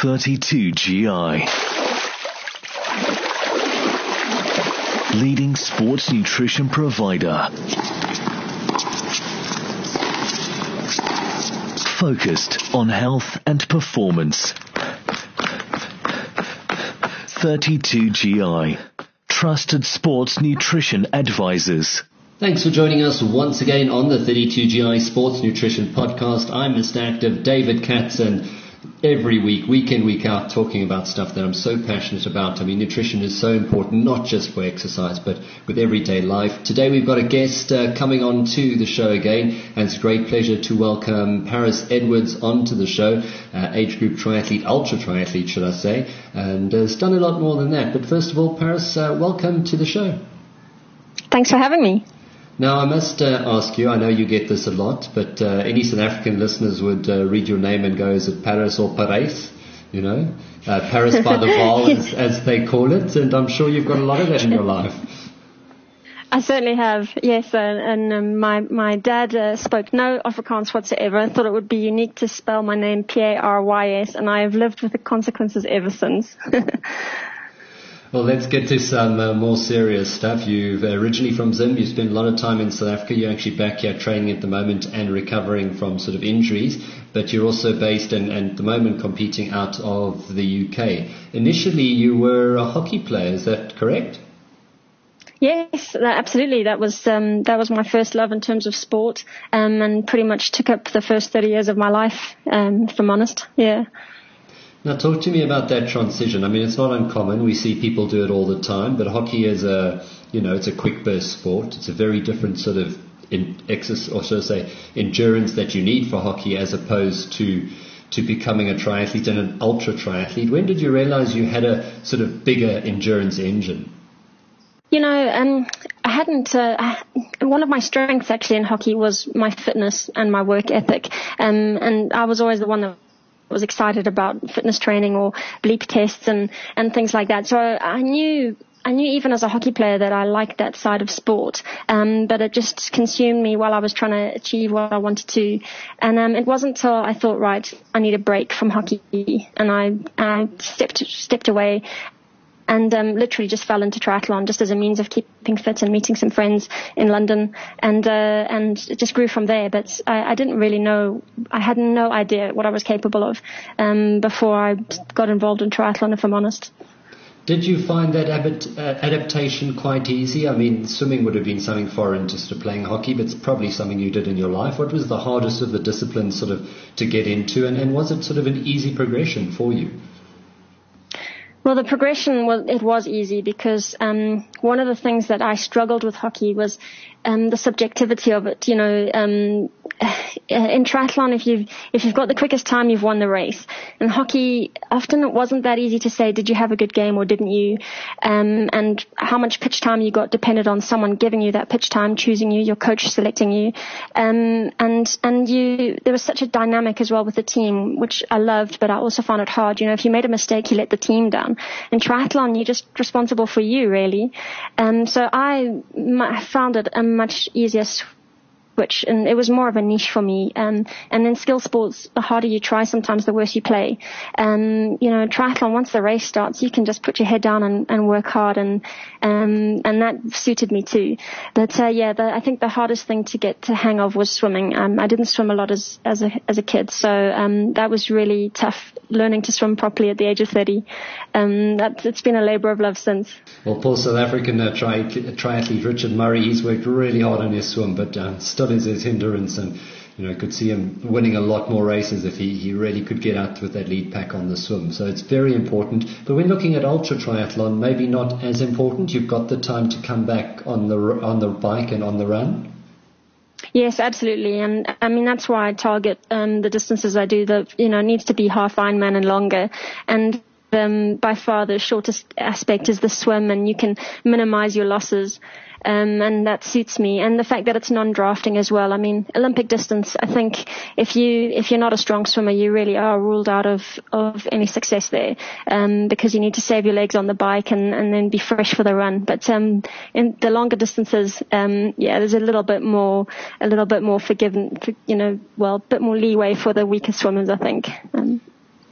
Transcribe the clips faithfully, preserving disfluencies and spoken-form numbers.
thirty-two G I. Leading sports nutrition provider. Focused on health and performance. thirty-two G I. Trusted sports nutrition advisors. Thanks for joining us once again on the thirty-two G I Sports Nutrition Podcast. I'm Mister Active, David Katz, and every week, week in, week out, talking about stuff that I'm so passionate about. I mean, nutrition is so important, not just for exercise, but with everyday life. Today we've got a guest uh, coming on to the show again, and it's a great pleasure to welcome Paris Edwards onto the show, uh, age group triathlete, ultra triathlete, should I say, and has done a lot more than that. But first of all, Paris, uh, welcome to the show. Thanks for having me. Now, I must uh, ask you, I know you get this a lot, but uh, any South African listeners would uh, read your name and go, is it Paris or Paris? You know, uh, Paris by the Val, as, as they call it, and I'm sure you've got a lot of that in your life. I certainly have, yes, uh, and um, my, my dad uh, spoke no Afrikaans whatsoever. I thought it would be unique to spell my name P A R Y S, and I have lived with the consequences ever since. Well, let's get to some uh, more serious stuff. You're originally from Zim. You spent a lot of time in South Africa. You're actually back here training at the moment and recovering from sort of injuries. But you're also based and, and at the moment competing out of the U K. Initially, you were a hockey player. Is that correct? Yes, absolutely. That was um, that was my first love in terms of sport, um, and pretty much took up the first thirty years of my life, um, if I'm honest. Yeah. Now, talk to me about that transition. I mean, it's not uncommon. We see people do it all the time, but hockey is a, you know, it's a quick burst sport. It's a very different sort of in exercise, or should I say, endurance that you need for hockey as opposed to to becoming a triathlete and an ultra triathlete. When did you realize you had a sort of bigger endurance engine? You know, um, I hadn't, uh, I, one of my strengths actually in hockey was my fitness and my work ethic. Um, and I was always the one that was excited about fitness training or bleep tests and, and things like that. So I knew, I knew even as a hockey player that I liked that side of sport. Um, but it just consumed me while I was trying to achieve what I wanted to. And, um, it wasn't until I thought, right, I need a break from hockey, and I, I stepped, stepped away and um, literally just fell into triathlon just as a means of keeping fit and meeting some friends in London, and uh, and it just grew from there. But I, I didn't really know, I had no idea what I was capable of um, before I got involved in triathlon, if I'm honest. Did you find that ab- uh, adaptation quite easy? I mean, swimming would have been something foreign just to playing hockey, but it's probably something you did in your life. What was the hardest of the disciplines sort of to get into, and, and was it sort of an easy progression for you? Well, the progression, was, it was easy because um, one of the things that I struggled with hockey was um, the subjectivity of it. You know, um, in triathlon, if you've, if you've got the quickest time, you've won the race. In hockey, often it wasn't that easy to say, did you have a good game or didn't you? Um, and how much pitch time you got depended on someone giving you that pitch time, choosing you, your coach selecting you. Um, and, and you, there was such a dynamic as well with the team, which I loved, but I also found it hard. You know, if you made a mistake, you let the team down. In triathlon, you're just responsible for you, really. Um, so I m- found it a much easier switch, and it was more of a niche for me. Um, and in skill sports, the harder you try, sometimes the worse you play. Um, you know, triathlon, once the race starts, you can just put your head down and, and work hard, and um, and that suited me too. But uh, yeah, the, I think the hardest thing to get to hang of was swimming. Um, I didn't swim a lot as as a as a kid, so um, that was really tough, learning to swim properly at the age of thirty. Um, that, it's been a labour of love since. Well, poor South African uh, tri- triathlete Richard Murray, he's worked really hard on his swim, but uh, still is his hindrance, and you know, could see him winning a lot more races if he, he really could get out with that lead pack on the swim. So it's very important. But when looking at ultra triathlon, maybe not as important. You've got the time to come back on the on the bike and on the run. Yes, absolutely. And I mean, that's why I target um, the distances I do. That, you know, needs to be half Ironman and longer. And um, by far the shortest aspect is the swim, and you can minimize your losses. Um, and that suits me. And the fact that it's non-drafting as well. I mean, Olympic distance, I think if you, if you're not a strong swimmer, you really are ruled out of, of any success there, um, because you need to save your legs on the bike and, and then be fresh for the run. But, um, in the longer distances, um, yeah, there's a little bit more, a little bit more forgiven, for, you know, well, a bit more leeway for the weaker swimmers, I think. Um,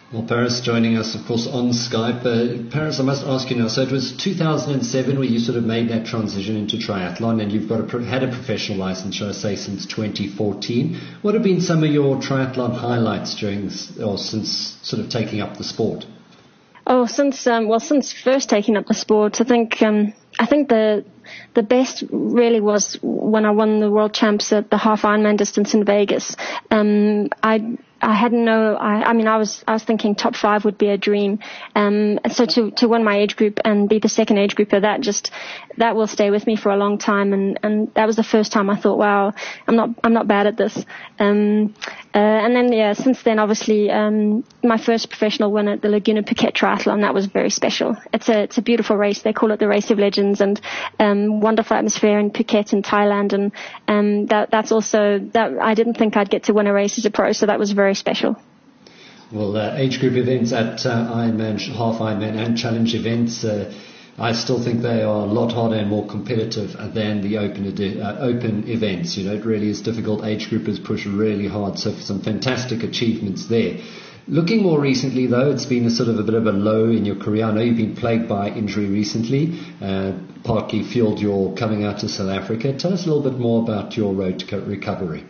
Well, Paris joining us, of course, on Skype. Uh, Paris, I must ask you now, so it was two thousand seven where you sort of made that transition into triathlon, and you've got a, had a professional license, shall I say, since twenty fourteen. What have been some of your triathlon highlights during this, or since sort of taking up the sport? Oh, since, um, well, since first taking up the sport, I think, um, I think the, the best really was when I won the world champs at the half Ironman distance in Vegas. Um, I, I had no, I, I mean, I was, I was thinking top five would be a dream. Um, so to, to win my age group and be the second age grouper, that just, that will stay with me for a long time. And, and that was the first time I thought, wow, I'm not, I'm not bad at this. Um, uh, and then, yeah, since then, obviously, um, my first professional win at the Laguna Phuket Triathlon, that was very special. It's a, it's a beautiful race. They call it the Race of Legends, and, um, wonderful atmosphere in Phuket in Thailand. And, um, that, that's also, that, I didn't think I'd get to win a race as a pro, so that was very special. Well, uh, age group events at uh, Ironman, half Ironman and challenge events, uh, I still think they are a lot harder and more competitive than the open edi- uh, open events. You know, it really is difficult. Age groupers push really hard, so some fantastic achievements there. Looking more recently, though, it's been a sort of a bit of a low in your career. I know you've been plagued by injury recently, uh, partly fueled your coming out to South Africa. Tell us a little bit more about your road to recovery.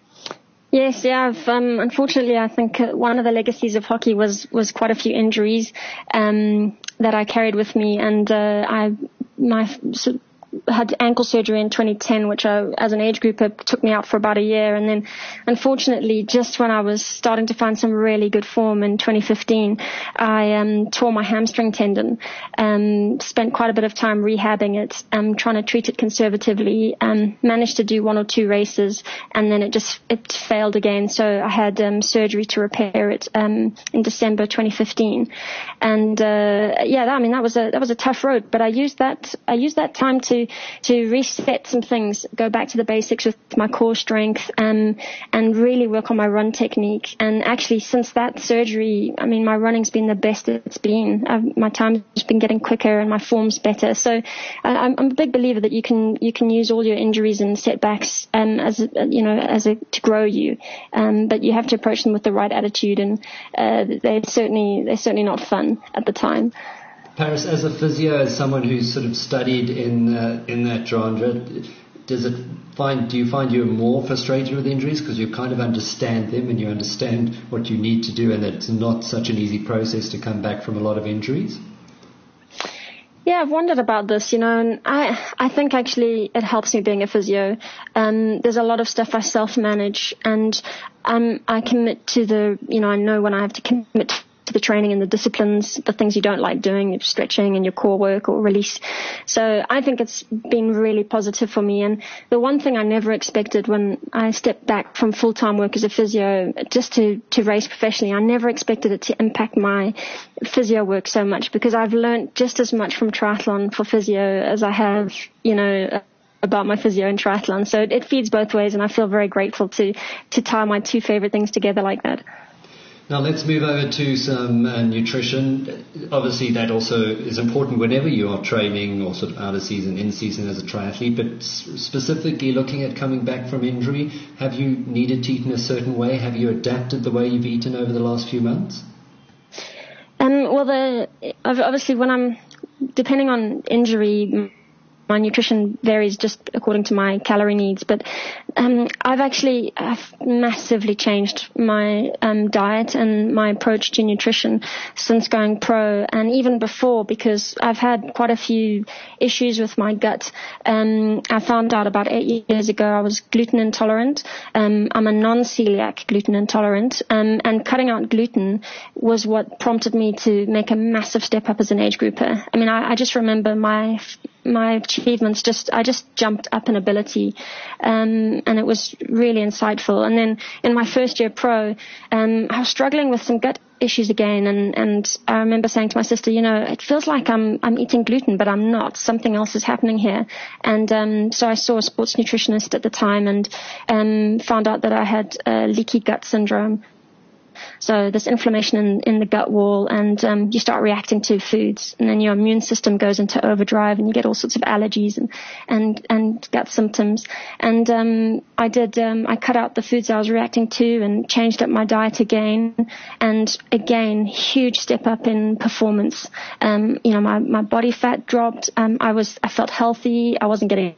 Yes, yeah. I've, um, unfortunately, I think uh, one of the legacies of hockey was was quite a few injuries um, that I carried with me, and uh, I my so, had ankle surgery in twenty ten, which I, as an age grouper, took me out for about a year. And then, unfortunately, just when I was starting to find some really good form in twenty fifteen, I um, tore my hamstring tendon. Um, spent quite a bit of time rehabbing it, um, trying to treat it conservatively. Um, managed to do one or two races, and then it just it failed again. So I had um, surgery to repair it um, in December twenty fifteen. And uh, yeah, I mean that was a that was a tough road, but I used that I used that time to to reset some things, go back to the basics with my core strength, um, and really work on my run technique. And actually, since that surgery, I mean, my running's been the best it's been. I've, my time's been getting quicker and my form's better. So uh, I'm, I'm a big believer that you can you can use all your injuries and setbacks um, as a, you know as a to grow you, um, but you have to approach them with the right attitude. And uh, they're certainly they're certainly not fun at the time. Paris, as a physio, as someone who's sort of studied in uh, in that genre, does it find do you find you're more frustrated with injuries because you kind of understand them and you understand what you need to do, and that it's not such an easy process to come back from a lot of injuries? Yeah, I've wondered about this, you know, and I I think actually it helps me being a physio. Um, there's a lot of stuff I self-manage, and um, I commit to the, you know, I know when I have to commit to the training and the disciplines, the things you don't like doing, your stretching and your core work or release. So I think it's been really positive for me. And the one thing I never expected when I stepped back from full-time work as a physio just to, to race professionally, I never expected it to impact my physio work so much, because I've learned just as much from triathlon for physio as I have, you know, about my physio and triathlon. So it, it feeds both ways, and I feel very grateful to, to tie my two favorite things together like that. Now let's move over to some uh, nutrition. Obviously that also is important whenever you are training or sort of out of season, in season as a triathlete, but specifically looking at coming back from injury, have you needed to eat in a certain way? Have you adapted the way you've eaten over the last few months? Um, well, the, obviously when I'm, depending on injury, my nutrition varies just according to my calorie needs, but um, I've actually I've massively changed my um, diet and my approach to nutrition since going pro, and even before, because I've had quite a few issues with my gut. Um, I found out about eight years ago I was gluten intolerant. Um, I'm a non-celiac gluten intolerant, um, and cutting out gluten was what prompted me to make a massive step up as an age grouper. I mean, I, I just remember my my achievements just I just jumped up in ability, um, and it was really insightful. And then in my first year pro, um, I was struggling with some gut issues again, and, and I remember saying to my sister, you know, it feels like I'm I'm eating gluten, but I'm not. Something else is happening here. And um, so I saw a sports nutritionist at the time, and um, found out that I had uh, leaky gut syndrome. So this inflammation in, in the gut wall, and um, you start reacting to foods, and then your immune system goes into overdrive, and you get all sorts of allergies and and, and gut symptoms. And um, I did, um, I cut out the foods I was reacting to and changed up my diet again, and again, huge step up in performance. Um, you know, my, my body fat dropped. Um, I was, I felt healthy. I wasn't getting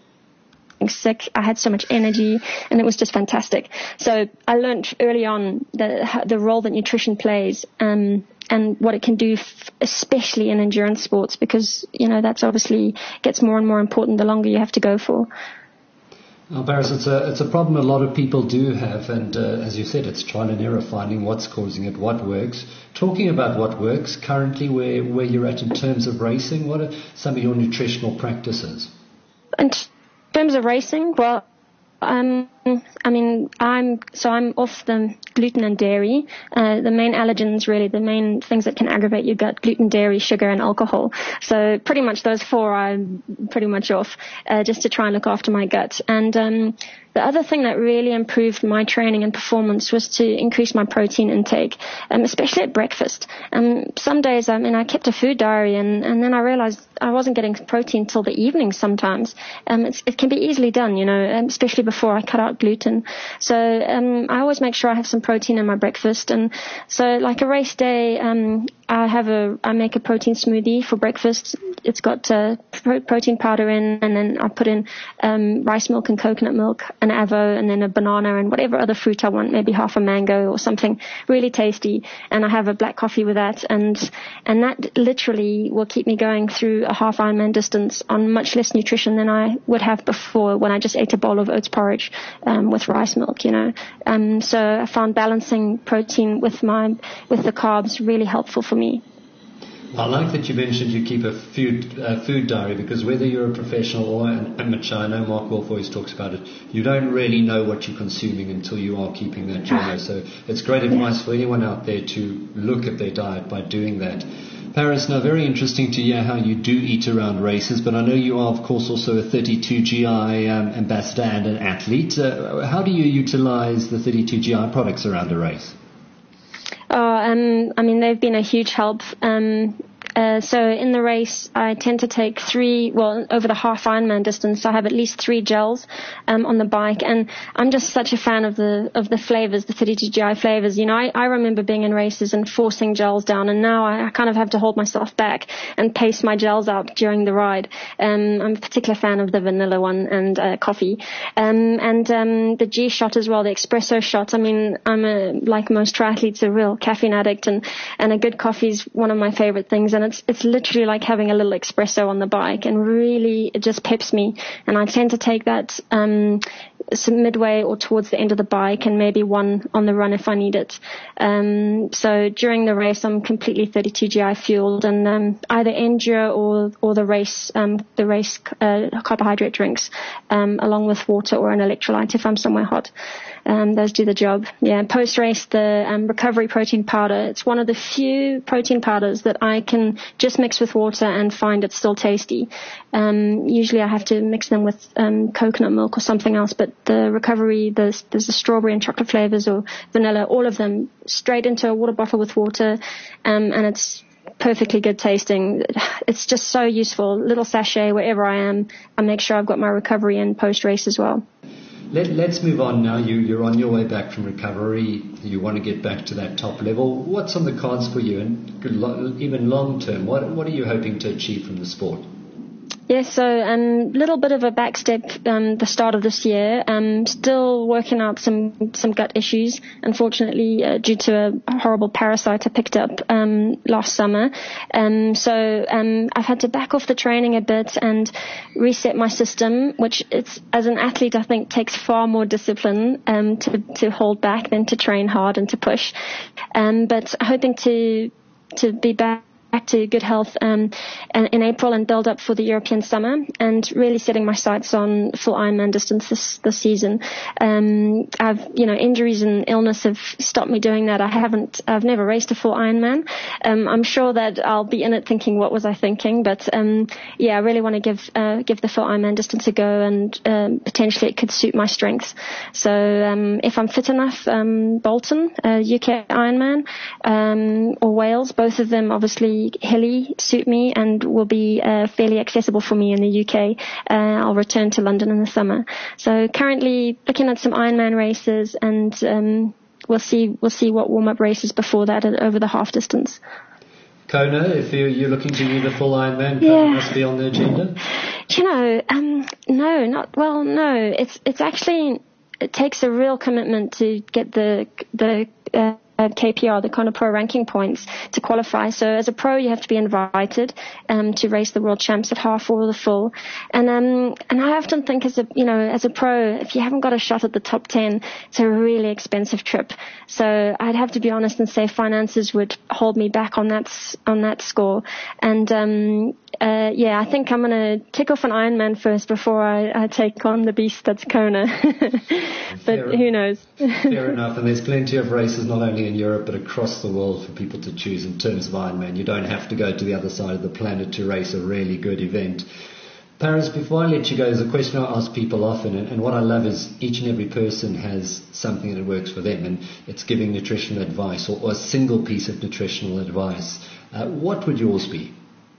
sick. I had so much energy, and it was just fantastic. So I learned early on the the role that nutrition plays, um, and what it can do, f- especially in endurance sports, because you know that's obviously gets more and more important the longer you have to go for. Well, Paris, it's a it's a problem a lot of people do have, and uh, as you said, it's trial and error, finding what's causing it, what works. Talking about what works currently, where where you're at in terms of racing, what are some of your nutritional practices? And in terms of racing, well, um, I mean, I'm so I'm off the gluten and dairy. Uh, the main allergens, really, the main things that can aggravate your gut: gluten, dairy, sugar, and alcohol. So pretty much those four I'm pretty much off, uh, just to try and look after my gut. And um, the other thing that really improved my training and performance was to increase my protein intake, um, especially at breakfast. Um, some days, I mean, I kept a food diary, and, and then I realized I wasn't getting protein till the evening sometimes. Um, it's, it can be easily done, you know, especially before I cut out gluten. So um, I always make sure I have some protein in my breakfast. And so like a race day, um, I have a, I make a protein smoothie for breakfast. It's got uh, pro- protein powder in, and then I put in um, rice milk and coconut milk, an avo, and then a banana and whatever other fruit I want, maybe half a mango or something really tasty. And I have a black coffee with that, and and that literally will keep me going through a half Ironman distance on much less nutrition than I would have before when I just ate a bowl of oats porridge um, with rice milk, you know. Um, so I found balancing protein with my with the carbs really helpful for me. I like that you mentioned you keep a food, uh, food diary, because whether you're a professional or an amateur, I know Mark Wolf always talks about it, you don't really know what you're consuming until you are keeping that journal. So it's great advice for anyone out there to look at their diet by doing that. Paris, now very interesting to hear how you do eat around races, but I know you are, of course, also a thirty-two G I um, ambassador and an athlete. Uh, how do you utilize the thirty-two G I products around a race? Oh, um, I mean, they've been a huge help. Um, uh, so in the race, I tend to take three, well, over the half Ironman distance, I have at least three gels um, on the bike. And I'm just such a fan of the of the flavors, the thirty-two G I flavors. You know, I, I remember being in races and forcing gels down, and now I, I kind of have to hold myself back and pace my gels out during the ride. Um, I'm a particular fan of the vanilla one and uh, coffee. Um, and um, the G-shot as well, the espresso shot. I mean, I'm a, like most triathletes, a real caffeine addict, and, and a good coffee is one of my favorite things. And it's it's literally like having a little espresso on the bike, and really it just peps me. And I tend to take that um, some midway or towards the end of the bike, and maybe one on the run if I need it. Um, so during the race, I'm completely thirty-two G I fueled, and um, either endure or or the race um, the race uh, carbohydrate drinks, um, along with water or an electrolyte if I'm somewhere hot. Um, those do the job. Yeah, post-race, the um, recovery protein powder. It's one of the few protein powders that I can just mix with water and find it's still tasty. Um, usually I have to mix them with um, coconut milk or something else, but the recovery, there's, there's the strawberry and chocolate flavors or vanilla, all of them straight into a water bottle with water, um, and it's perfectly good tasting. It's just so useful. Little sachet wherever I am. I make sure I've got my recovery in post-race as well. Let, let's move on now. You, you're on your way back from recovery. You want to get back to that top level. What's on the cards for you, and even long term? What, what are you hoping to achieve from the sport? Yes, so a um, little bit of a backstep um, the start of this year. Um, still working out some some gut issues, unfortunately, uh, due to a horrible parasite I picked up um, last summer. Um, so um, I've had to back off the training a bit and reset my system, which it's, as an athlete, I think takes far more discipline um, to, to hold back than to train hard and to push. Um, but hoping to to be back. back to good health um, in April and build up for the European summer, and really setting my sights on full Ironman distance this, this season. Um, I've, you know, injuries and illness have stopped me doing that. I haven't, I've never raced a full Ironman, um, I'm sure that I'll be in it thinking, what was I thinking? But um, yeah, I really want to give uh, give the full Ironman distance a go, and um, potentially it could suit my strengths. So um, if I'm fit enough, um, Bolton, uh, U K Ironman, um, or Wales, both of them obviously hilly suit me and will be uh, fairly accessible for me in the U K. Uh, I'll return to London in the summer. So currently looking at some Ironman races, and um, we'll see we'll see what warm-up races before that over the half distance. Kona, if you're, you're looking to do the full Ironman, Kona yeah. must be on the agenda. You know, um, no, not well. No, it's it's actually it takes a real commitment to get the the. Uh, K P R, the Kona Pro ranking points to qualify. So as a pro, you have to be invited um, to race the world champs at half or the full. And um, and I often think as a you know as a pro, if you haven't got a shot at the top ten, it's a really expensive trip. So I'd have to be honest and say finances would hold me back on that on that score. And um, uh, yeah, I think I'm going to tick off an Ironman first before I, I take on the beast that's Kona. But Fair who knows? Fair enough. And there's plenty of races not only in Europe but across the world for people to choose in terms of Ironman. You don't have to go to the other side of the planet to race a really good event. Paris, before I let you go, there's a question I ask people often, and, and what I love is each and every person has something that works for them, and it's giving nutritional advice or, or a single piece of nutritional advice. Uh, what would yours be?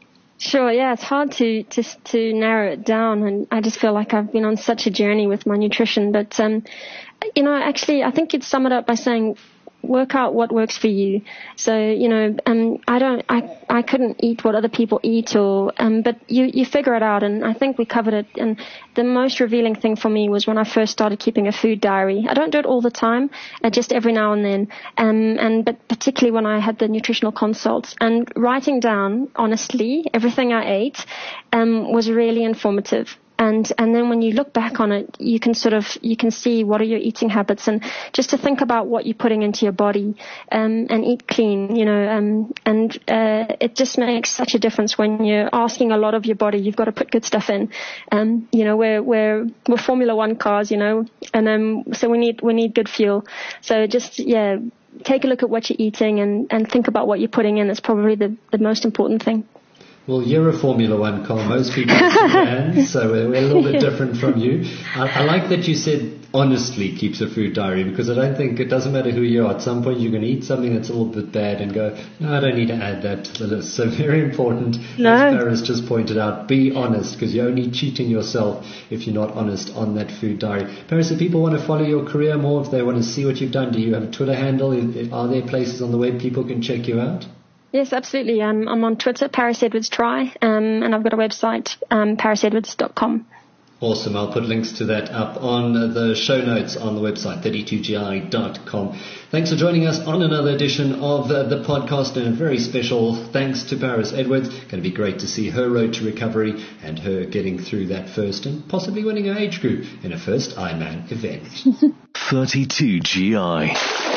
Sure, yeah, it's hard to, to to narrow it down, and I just feel like I've been on such a journey with my nutrition. But, um, you know, actually, I think you'd sum it up by saying, work out what works for you. So, you know, um, I don't, I, I couldn't eat what other people eat, or, um, but you, you figure it out, and I think we covered it. And the most revealing thing for me was when I first started keeping a food diary. I don't do it all the time, uh, just every now and then. Um, and, but particularly when I had the nutritional consults, and writing down, honestly, everything I ate, um, was really informative. And, and then when you look back on it, you can sort of, you can see what are your eating habits, and just to think about what you're putting into your body, um, and eat clean, you know, um, and, uh, it just makes such a difference when you're asking a lot of your body. You've got to put good stuff in. Um, you know, we're, we're, we're Formula One cars, you know, and, um, so we need, we need good fuel. So just, yeah, take a look at what you're eating and, and think about what you're putting in. It's probably the, the most important thing. Well, you're a Formula One car. Most people are fans, so we're, we're a little bit different from you. I, I like that you said honestly keeps a food diary, because I don't think it doesn't matter who you are. At some point you're going to eat something that's a little bit bad and go, no, I don't need to add that to the list. So very important, no. as Paris just pointed out, be honest, because you're only cheating yourself if you're not honest on that food diary. Paris, if people want to follow your career more, if they want to see what you've done, do you have a Twitter handle? Are there places on the web people can check you out? Yes, absolutely. Um, I'm on Twitter, Paris Edwards Try, um, and I've got a website, um, paris edwards dot com. Awesome. I'll put links to that up on the show notes on the website, thirty-two G I dot com. Thanks for joining us on another edition of uh, the podcast, and a very special thanks to Paris Edwards. Going to be great to see her road to recovery and her getting through that first and possibly winning her age group in her first Ironman event. thirty-two G I.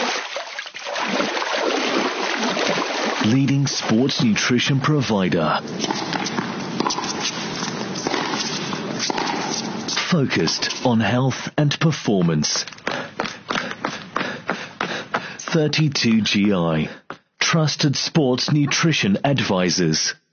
Leading sports nutrition provider. Focused on health and performance. thirty-two G I. Trusted sports nutrition advisors.